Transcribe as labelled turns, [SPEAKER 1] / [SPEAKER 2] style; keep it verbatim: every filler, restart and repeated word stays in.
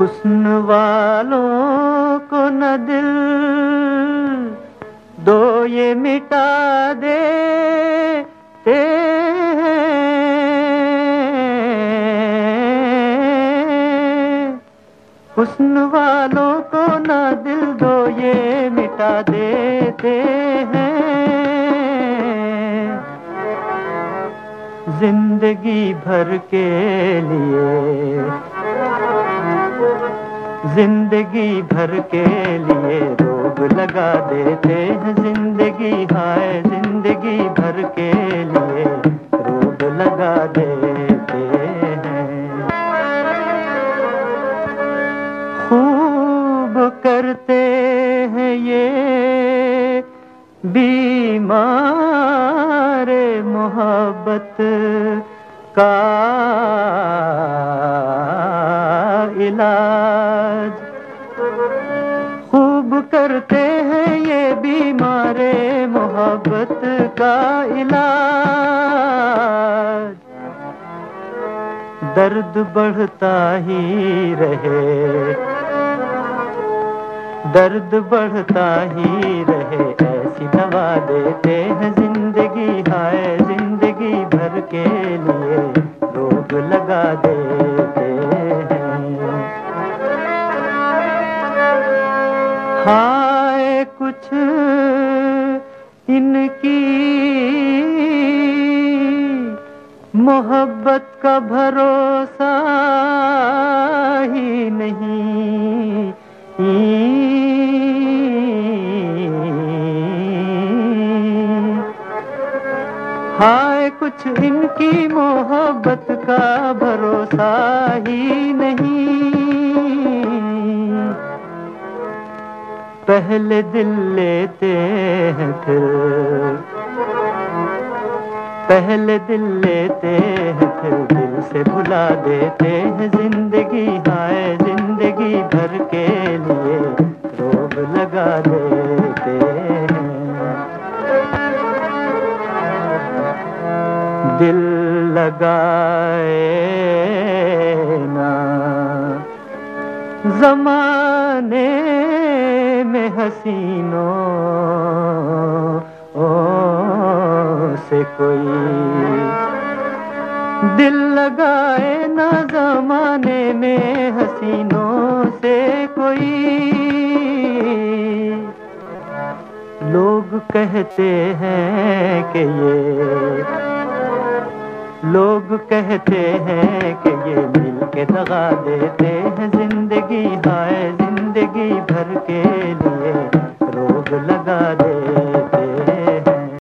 [SPEAKER 1] हुस्न वालों को न दिल दो ये मिटा देते हैं। हुस्न वालों को न दिल दो ये मिटा देते हैं। जिंदगी भर के लिए जिंदगी भर के लिए रोग लगा देते हैं। जिंदगी हाय जिंदगी भर के लिए रोग लगा देते हैं। खूब करते हैं ये बीमार मोहब्बत का इलाज। खूब करते हैं ये बीमारे मोहब्बत का इलाज। दर्द बढ़ता ही रहे दर्द बढ़ता ही रहे ऐसी दवा देते हैं। जिंदगी हाय जिंदगी भर के लिए रोग लगा देते हैं। हाय कुछ इनकी मोहब्बत का भरोसा ही नहीं। हाय कुछ इनकी मोहब्बत का भरोसा ही नहीं। पहले दिल लेते हैं फिर पहले दिल लेते हैं फिर दिल से भुला देते हैं। जिंदगी हाय जिंदगी भर के लिए रोग लगा देते हैं। दिल लगाए ना ज़माने में हसीनों से कोई। दिल लगाए ना ज़माने में हसीनों से कोई। लोग कहते हैं कि ये लोग कहते हैं कि ये मिल के दगा देते हैं। जिंदगी हाय जिंदगी भर के लिए रोग लगा दे